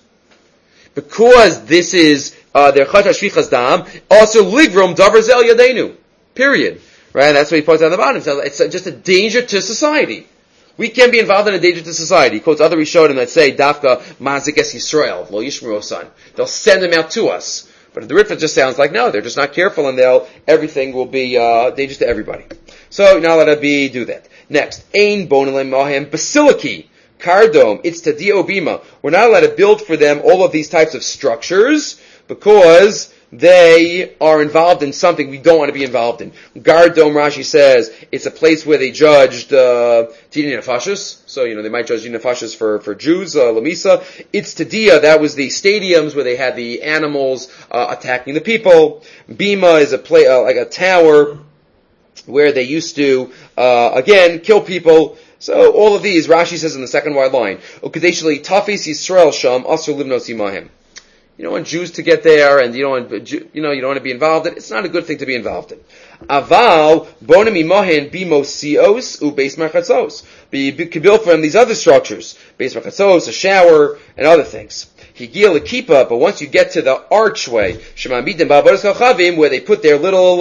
Because this is, their chata shvichas dam, also ligrum davar zel yadenu. Period. Right? That's what he points out on the bottom. It's just a danger to society. We can be involved in a danger to society. He quotes other Rishonim that say, Dafka mazik es Yisrael, lo yishmeru son. They'll send them out to us. But the Ritva just sounds like, no, they're just not careful and everything will be, dangerous to everybody. So, now let it do that. Next, Ein Bonelem Mahem Basiliki, Cardome, it's Tadio Bima. We're not allowed to build for them all of these types of structures because they are involved in something we don't want to be involved in. Gardome, Rashi says, it's a place where they judged Tidin Nefashis. So, they might judge Nefashis for Jews, Lamisa. It's Tadia, that was the stadiums where they had the animals attacking the people. Bima is a place, like a tower, where they used to, again, kill people. So all of these, Rashi says in the second wide line, Ukadeshli Tafis Yisrael Sham Asr Livnos Imahim. You don't want Jews to get there, and you don't want to be involved in. It's not a good thing to be involved in. Aval Bonim Imahin Bimosios U Beis Marchatzos. But you can build for them these other structures, Beis Marchatzos, a shower, and other things. Higil Kippah, but once you get to the archway, Shemamidim Ba'avodas Kachavim, where they put their little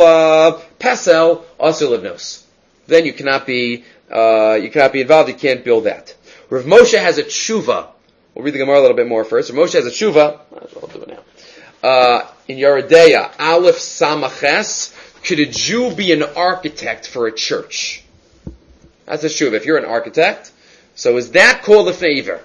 pesel, also livnos. Then you cannot be involved. You can't build that. Rav Moshe has a tshuva. We'll read the Gemara a little bit more first. Rav Moshe has a tshuva. I'll do it now. In Yeredeya, Aleph Samaches, could a Jew be an architect for a church? That's a tshuva. If you're an architect, so is that called a favor?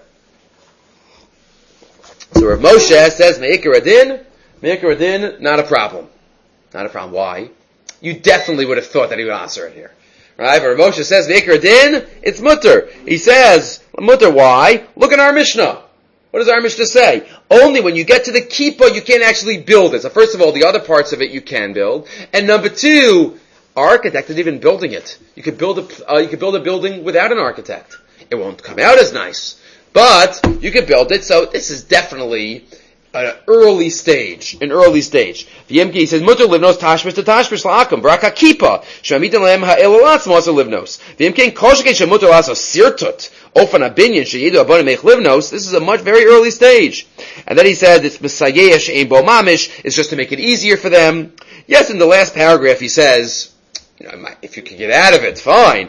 So Rav Moshe says, Me'ikar Adin, not a problem. Not a problem. Why? You definitely would have thought that he would answer it here. Right? But Rav Moshe says, Me'ikar Adin, it's mutter. He says, mutter, why? Look at our Mishnah. What does our Mishnah say? Only when you get to the kippah, you can't actually build it. So first of all, the other parts of it you can build. And number two, our architect isn't even building it. You could build a building without an architect. It won't come out as nice. But you can build it, so this is definitely an early stage. The MK says, Mutter livnos tashmish to tashmish la'akum, baraka kippah, shamitin lehem ha'elalatz mosa livnos. The MK koshke shemutter laso sirtut, ofan abinyan sheyidu abonim mech livnos. This is a very early stage. And then he said, it's mesayesh ein bo mamish, it's just to make it easier for them. Yes, in the last paragraph he says, if you can get out of it, fine.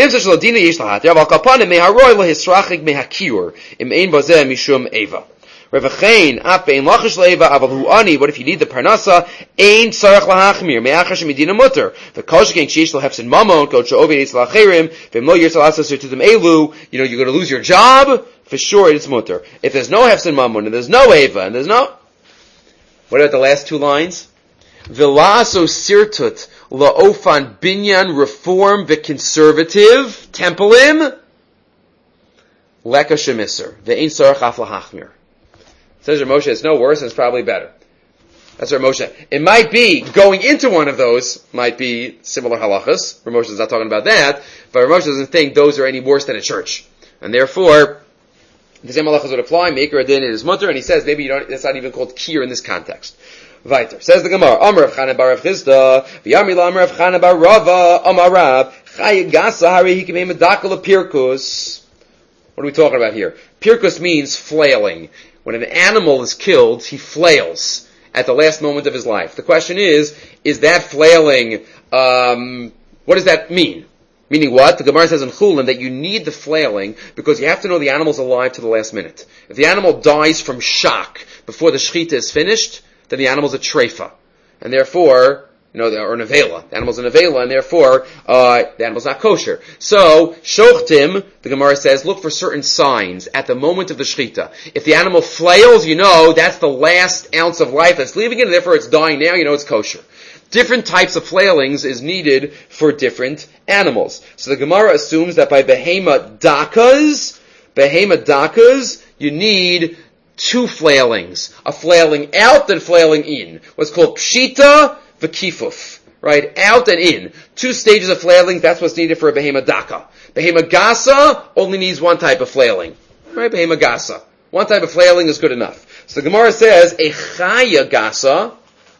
What if you need the parnasa? Ein tzarach lahachmir me'achar shemedina mutter. V'kol shekein sheish lahefsin mamon kol she'oved eitz lacherim v'mlo yirtz alasasir to them elu. You're going to lose your job. For sure, it's mutter. If there's no hefsin mamon and there's no eva and there's no. What about the last two lines? V'laso sirtut la'ofan binyan reform v'conservative tempelim leka shemisser ve'ein tzarach af lahachmir. Says Rav Moshe, it's no worse and it's probably better. That's Rav Moshe. It might be, going into one of those might be similar halachas. Rav Moshe is not talking about that, but Rav Moshe doesn't think those are any worse than a church. And therefore, the same halachas would apply, Me'ikar Adin in his mutter, and he says maybe that's not even called kir in this context. Weiter. Says the Gemara, Amar Rav Chana bar Rav Chisda, V'yamri la Amar Rav Chana bar Rava, Amar Rav, Chayagasa hari hikimei medakal pirkus. What are we talking about here? Pirkus means flailing. When an animal is killed, he flails. at the last moment of his life. The question is that flailing, what does that mean? Meaning what? The Gemara says in Chulin that you need the flailing because you have to know the animal's alive to the last minute. If the animal dies from shock before the shechita is finished, then the animal's a treifa. And therefore, or an avela. The animal's an avela, and therefore, the animal's not kosher. So, shochtim, the Gemara says, look for certain signs at the moment of the shechita. If the animal flails, that's the last ounce of life that's leaving it, and therefore it's dying now, it's kosher. Different types of flailings is needed for different animals. So the Gemara assumes that by behema dakas, you need two flailings. A flailing out and flailing in. What's called pshita v'kifuf. Right? Out and in. Two stages of flailing, that's what's needed for a behema daka. Behema gasa only needs one type of flailing. Right? Behema gasa. One type of flailing is good enough. So the Gemara says, a chaya gasa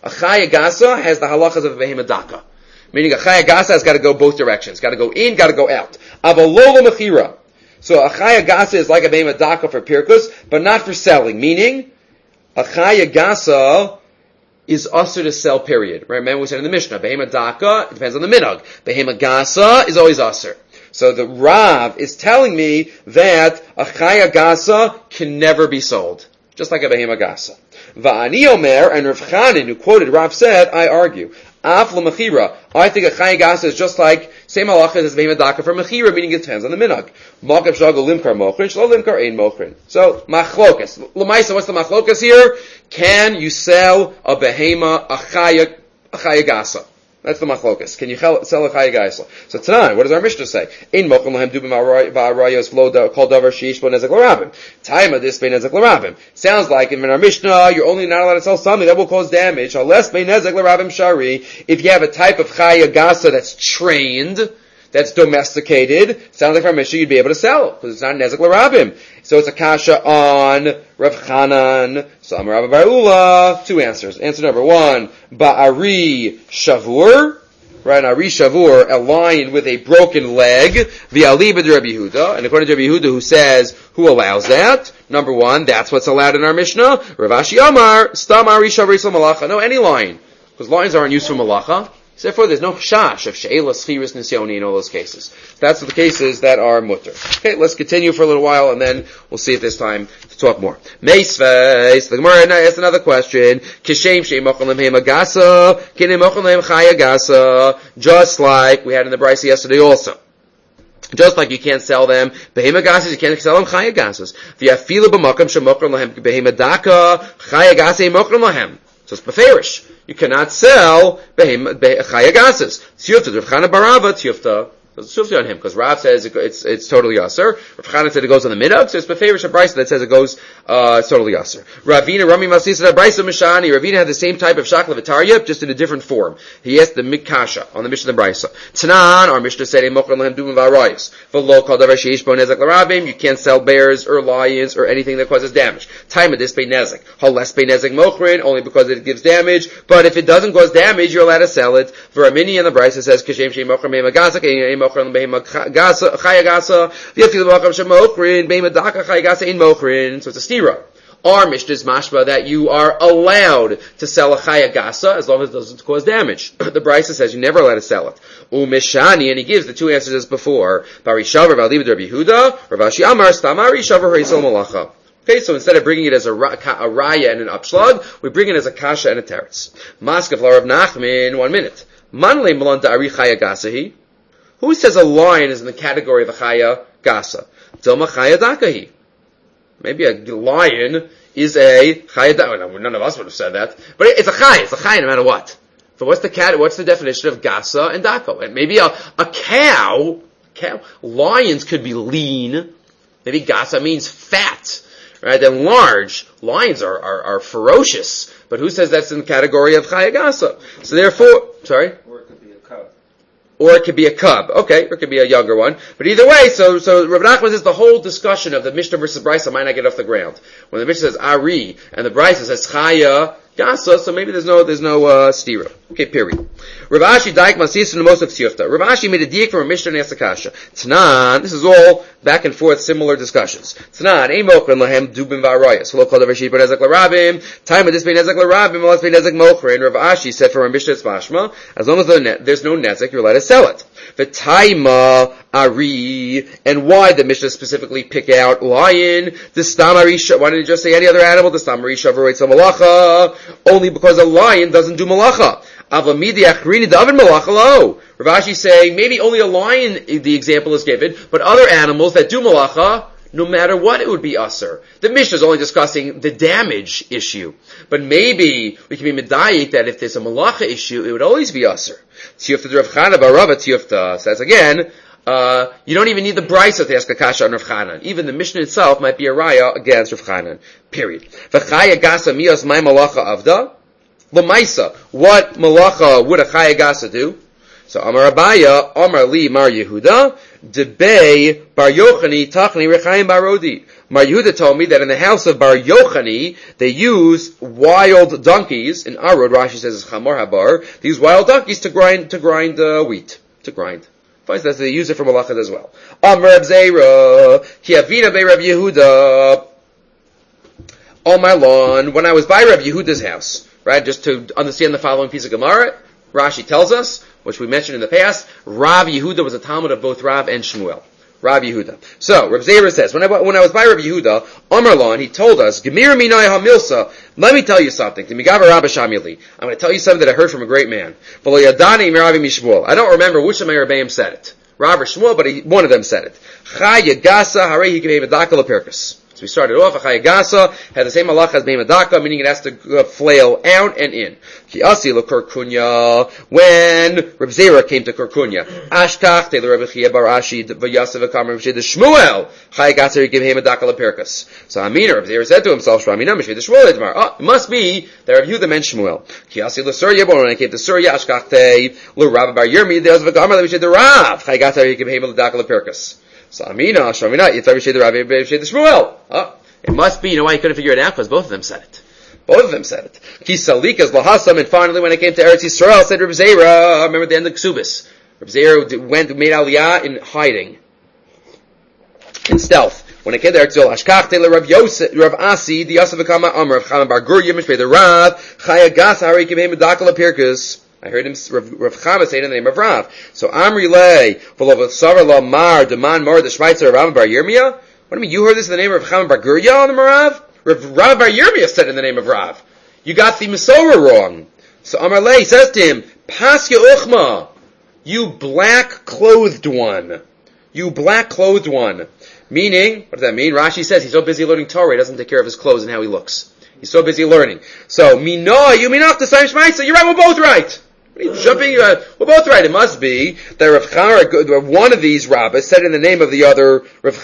has the halachas of a behema daka. Meaning a chaya gasa has got to go both directions. Got to go in, got to go out. Avalola mechira. So a chaya gasa is like a behema daka for pirkus, but not for selling. Meaning, a chaya gasa is usher to sell, period. Right? Remember we said in the Mishnah, behema daka, it depends on the minhag. Behema gasa is always usher. So the Rav is telling me that a chaya gasa can never be sold. Just like a behema gasa. Va'ani omer, and Rav Chanin, who quoted Rav, said, I argue, af l'mechira. I think a chaya gasa is just like same halacha as behema daka for mechira, meaning it depends on the minhag. Makav shagol limkar mochrin, shlo limkar ein mochrin. So machlokas. L'maisa, what's the machlokas here? Can you sell a behema, a chaya gasa? That's the machlokas. Can you sell a chaya gasa? So tonight, what does our Mishnah say? Ein mochrin lahem dubim ba'arayos v'lo kol davar sheish bo nezek l'rabim. Taima this be nezek l'rabim. Sounds like in our Mishnah, you're only not allowed to sell something that will cause damage. Unless be nezek l'rabim shari. If you have a type of chaya gasa that's trained, that's domesticated, sounds like our Mishnah you'd be able to sell because it's not nezek l'rabim. So it's a kasha on Rav Chanan. So Amar Rabba bar Ula. Two answers. Answer number one, ba'ari shavur. Right, Ari Shavur, a lion with a broken leg, v'ali b'd Rabbi Yehuda, and according to Rabbi Yehuda, who says, who allows that? Number one, that's what's allowed in our Mishnah. Rav Ashi Amar, stam Ari Shavur Yisrael Malacha. No, any lion. Because lions aren't used for Malacha. So therefore, there's no chash of she'ela, schiris, nisyoni in all those cases. That's the cases that are mutter. Okay, let's continue for a little while, and then we'll see if there's time to talk more. Meisves, the Gemara asks another question. Kishem she'im mochel lehem hagasa, kinim mochel lehem chaya gasa, just like we had in the Brisa yesterday also. Just like you can't sell them behema gasas, you can't sell them chaya gasas. V'yafilu b'makam she'mochel lehem behema daka, chaya gasa mochel lehem. So it's beferish. You cannot sell chaya gasas. Tiyufta, Rav Chana barava tiyufta. So it's tiyufta on him, because Rav says it's totally aser. Rav Chana said it goes on the minhag, so it's beferish a brisa that says it goes, it's totally aser. Ravina, Rami Masli said a brisa mishani. Ravina had the same type of shakla v'tarya, just in a different form. He asked the mikasha on the Mishnah the brisa. Tanan, our Mishnah said, you can't sell bears or lions or anything that causes damage. Time of this pay nezek. Halas pay nezek mochrin, only because it gives damage, but if it doesn't cause damage, you're allowed to sell it. For Ramini and the brisa says, Kashem shem mochrin be'ema gasa, mochrin be'ema chaya gasa, v'yafilu mochrin shem mochrin, be'ema daka chaya gasa in mochrin. So it's a stira. Our Mishnah is mashma that you are allowed to sell a chaya gasa as long as it doesn't cause damage. The Brisa says you're never allowed to sell it. Umishani, and he gives the two answers as before. Bari shavar v'alibid Rabbi Yehuda, Rav Ashi Amar stamari shavar ha'isol malacha. Okay, so instead of bringing it as a raya and an upshlag, we bring it as a kasha and a teretz. Maskav Rav Nachman, 1 minute. Manle malan da'ari chaya gasahi. Who says a lion is in the category of a chaya gasa? Dilma chaya dakahi. Maybe a lion is a chaya daka. None of us would have said that. But it's a chaya no matter what. So what's the definition of gasa and daka? Maybe a cow, lions could be lean. Maybe gasa means fat. Right? Then large. Lions are ferocious. But who says that's in the category of chaya gasa? So therefore, sorry? Or it could be a cub. Okay, or it could be a younger one. But either way, so Rav Nachman says the whole discussion of the Mishnah versus Brisa might not get off the ground. When the Mishnah says Ari, and the Brisa says Chaya Gasa, so maybe there's no stira. Okay, period. Rav Ashi daik masisa nemosaf tziyufta. Rav Ashi made a diak from a Mishnah and Asakasha. Tanan, this is all back and forth similar discussions. Tanan, ein mochrin lahem dubim v'arayas. V'lo kol davar she'it b'nezek l'rabim. Time of this b'nezek l'rabim, v'los b'nezek mochrin. Rav Ashi said from a Mishnah it's mashma, as long as there's no nezek, you're allowed to sell it. V'taima ari, and why did the Mishnah specifically pick out lion? The stam arisha, why didn't it just say any other animal? The stam arisha v'roitz malacha, only because a lion doesn't do malacha. Avamidi achrini david malacha lo. Rav Ashi saying maybe only a lion, the example is given, but other animals that do malacha, no matter what, it would be usher. The Mishnah is only discussing the damage issue. But maybe we can be medayik that if there's a malacha issue, it would always be usher. Tiyufta Rav Chana Barava Tiyufta says again, you don't even need the brisa to ask a kasha on Rav Chanan. Even the Mishnah itself might be a raya against Rav Chanan. Period. V'chaya gasa miyos my malacha avda. L'maisa, what malacha would a chaya gasa do? So Amar Abaya, Amar Li Mar Yehuda, Debei Bar Yochani Tachni Rechayim Barodi. Mar Yehuda told me that in the house of Bar Yochani they use wild donkeys. In Arod, Rashi says it's Chamor Habar. They use wild donkeys to grind wheat. To grind. Fine, so they use it for malachas as well. Amar Reb Zera, Ki Avina Bei Reb Yehuda. On my lawn, when I was by Reb Yehuda's house, right, just to understand the following piece of Gemara, Rashi tells us, which we mentioned in the past, Rav Yehuda was a Talmud of both Rav and Shmuel. Rav Yehuda. So, Reb Zera says, when I was by Reb Yehuda, Amarlon, he told us, Gemir minay hamilsa, let me tell you something. I'm going to tell you something that I heard from a great man. I don't remember which of my Rebbeim said it. Rav or Shmuel, but one of them said it. So we started off, Achayagasa had the same halacha as Beimadaka, meaning it has to flail out and in. Ki asi lo Korkunya, when Reb Zera came to Korkunya, Ashkach te Reb Chia bar Ashi v'yasav v'kamar Mishid Shmuel, Chayagasa give Beimadaka leperkas. So Amina, Reb Zera said to himself, Shramina Mishid Shmuel edmar. Oh, it must be that Reb Yehuda meant Shmuel. Ki asi lo Surya, but when I came to Surya, Ashkach te lo Rav bar Yirmi, the Yasav v'kamar Mishid Rav, Chayagasa give Beimadaka leperkas. So Amina, Shramina, Yitzhak Mishid Rav Mishid Shmuel. Oh, it must be, you know why you couldn't figure it out? Because both of them said it. Both of them said it. Kisalikas lahasam, and finally when it came to Eretz Yisrael, said Reb Zera, remember at the end of Ksubis. Reb Zera made aliyah in hiding. In stealth. When it came to Eretz Yisrael, Ashkach Tele Rav Asi, the Yosef Akama Amr, Rav Chanan Bar Gurya, Mishpei the Rav, Chayagas Hari Kibhem Medakal Apirkus. I heard him, Rav Chama say it in the name of Rav. So Amri Lei, V'lo V'savar Lo Mar, Deman Mar, the Schweitzer Rav Bar Yirmiyah. What do you mean? You heard this in the name of Rav Chanan Bar Gurya on the Rav? Rav Bar Yirmiyah said in the name of Rav. You got the Masorah wrong. So Amar Lei says to him, Pasya Uchma, you black-clothed one. You black-clothed one. Meaning, what does that mean? Rashi says he's so busy learning Torah, he doesn't take care of his clothes and how he looks. He's so busy learning. So, Mino, you mean off the same Shmaitza? You're right, we're both right. We're both right. It must be that Rav Chana, one of these rabbis said in the name of the other,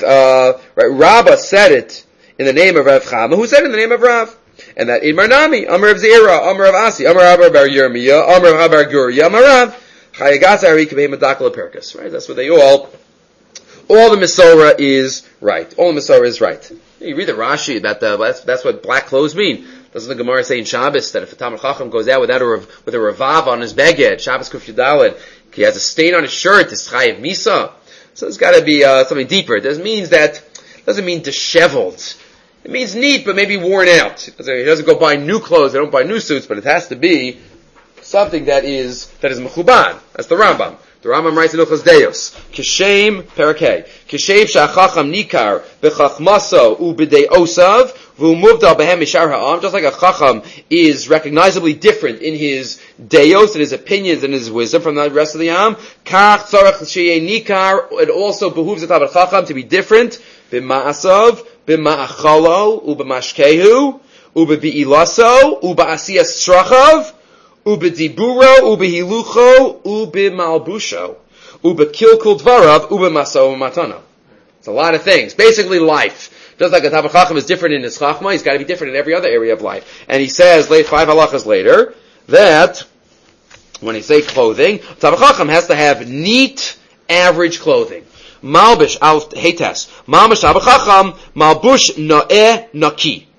Rabbah said it in the name of Rav Chama, who said it in the name of Rav. And that Imar Nami, Amar Rav Zera, Amar Rav Asi, Amar Rav Bar Yirmiyah, Amar Rav Bar Gurya, Amar Rav, Chayagas Ari Kibei Madakal Perkas. Right? That's what they all the Masorah is right. All the Masorah is right. You read the Rashi about that's what black clothes mean. Doesn't the Gemara say in Shabbos that if a Talmid Chacham goes out with a Ravav on his beged, Shabbos Kuf Yudaled, he has a stain on his shirt, it's Chayiv Misa. So there's got to be something deeper. It doesn't mean disheveled. It means neat, but maybe worn out. He doesn't go buy new clothes. They don't buy new suits, but it has to be something that is mechuban. That's the Rambam. The Rambam writes in Ilchos Deos, Kishem Perakei, Kishem Shachacham Nikar B'Chachmaso U'B'Dei Osav V'Umuvdal B'Hem Mishar Ha'am. Just like a Chacham is recognizably different in his Deos and his opinions and his wisdom from the rest of the Am, Kach Tzarech Sheyeh Nikar. It also behooves the Talmid Chacham to be different B'Ma'asav, B'Ma'achalo U'B'Mashkehu U'B'Bi'ilaso U'Ba'asiyas Srachav Ubediburo, ubehilucho, ubemalbusho, ubekilkul dvarav, ubemaso matana. It's a lot of things. Basically life. Just like a Talmid Chacham is different in his Chachma, he's got to be different in every other area of life. And he says, 5 halachas later, that when he say clothing, Talmid Chacham has to have neat, average clothing. Malbish, al hetes. Malbish Talmid Chacham, malbush no'eh naki.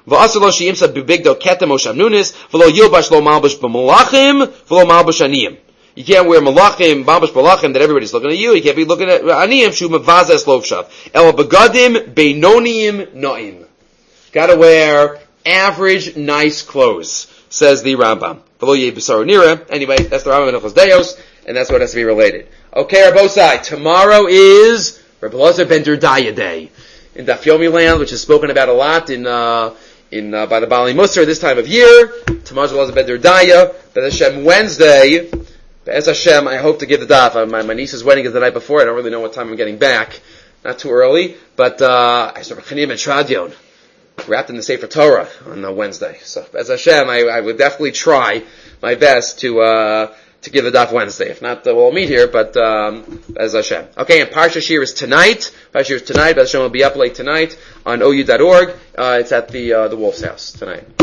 V'asar lo sheyimsad b'bigdo ketem o shamnunis, v'lo yilbash lo malbush b'malachim, v'lo malbush aniyim. You can't wear malachim, malbush malachim that everybody's looking at you. You can't be looking at aniyim, shu mevazes lovshav. El begadim beinoniyim noim. Gotta wear average, nice clothes, says the Rambam. Anyway, that's the Rambam in Hilchos Deos, and that's what has to be related. Okay, Rabbosai, tomorrow is Rebbe Elazar ben Durdaya Day in Daf Yomi land, which is spoken about a lot by the Bali Musar this time of year. Tomorrow's Rebbe Elazar ben Durdaya. But Hashem Wednesday, Be'ez Hashem, I hope to give the daf. My niece's wedding is the night before. I don't really know what time I'm getting back. Not too early, but I saw Chanim and Tradion wrapped in the Sefer Torah on Wednesday. So, as Hashem, I would definitely try my best to give the daf Wednesday. If not, we'll meet here, but as Hashem. Okay, and Parsha Shir is tonight. Parsha Shir is tonight. Hashem will be up late tonight on OU.org. It's at the Wolf's house tonight.